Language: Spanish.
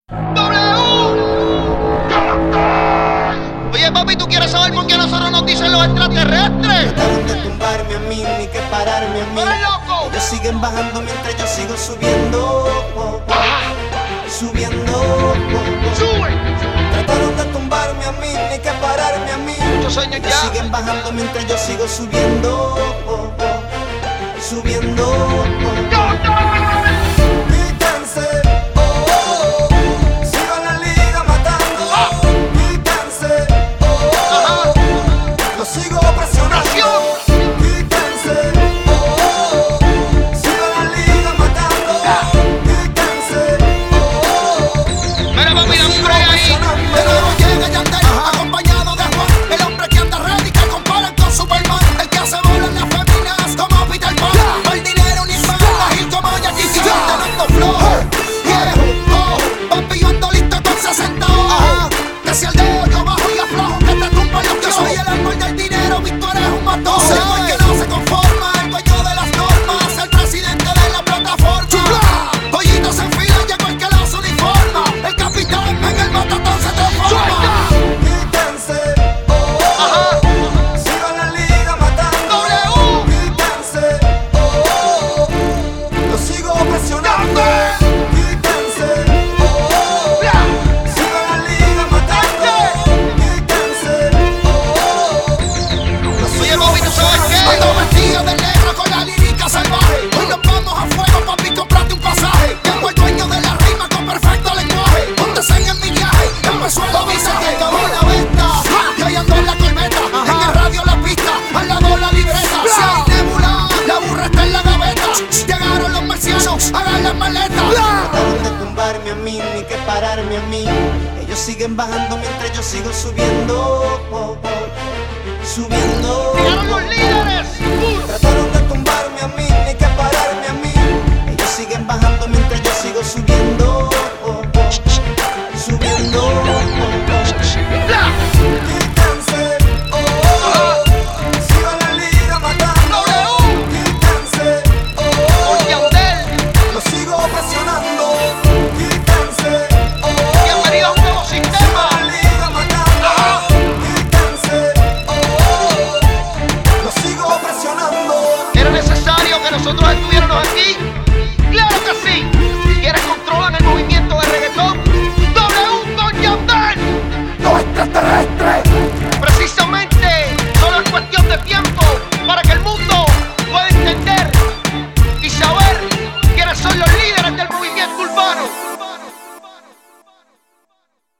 Oye, papi, ¿tú quieres saber por qué a nosotros nos dicen los extraterrestres? Trataron de tumbarme a mí, ni que pararme a mí. ¡Eres loco! Ellos siguen bajando mientras yo sigo subiendo. Subiendo. ¡Sube! Trataron de tumbarme a mí, ni que pararme a mí. Muchos años Ellos ya. siguen bajando mientras yo sigo subiendo. Subiendo. Quítense. Sigo en la liga matando. Quítense. Lo sigo presionando. Quítense. Sigo en la liga matando. Quítense. Mira, papi, dame un break ahí. De nuevo llega Yandel, acompañado de Juan, el hombre que anda ready, que comparan con Superman, el que hace volar las féminas como Peter Pan. No hay dinero ni pan, ágil como Jackie Chan, tenendo flow. Yeah, papi, yo ando listo con 60 ojos. Que si el dedo yo bajo y aflojo, que te tumban los que yo soy el árbol del dinero, Víctor es un matón. El que no se conforma, el dueño de las normas, el presidente de la plataforma. Pollitos en fila, llegó el que los uniforma, el capitán en el matatón se transforma. Quítense. Sigo en la liga matando. Quítense. Lo sigo presionando. Quítense. Sigo en la liga matando. Quítense. Lo Oye, sigo papi, ¿tú sabes qué? Ando vestido de negro con la lírica salvaje. Hoy nos vamos a fuego, papi, comprate un pasaje. Tengo el dueño de la rima con perfecto lenguaje. Póntese en mi viaje, empezó el avisaje. Como una venta, y ahí ando en la corveta. En el radio la pista, al lado la libreta. Si hay nebula, la burra está en la gaveta. Llegaron los marcianos, hagan las maletas. Trataron de tumbarme a mí, ni que pararme a mí. Ellos siguen bajando mientras yo sigo subiendo. Subiendo. ¡Llegaron los líderes! Trataron de tumbarme a mí, ni que pararme a mí. Ellos siguen bajando mientras yo sigo subiendo.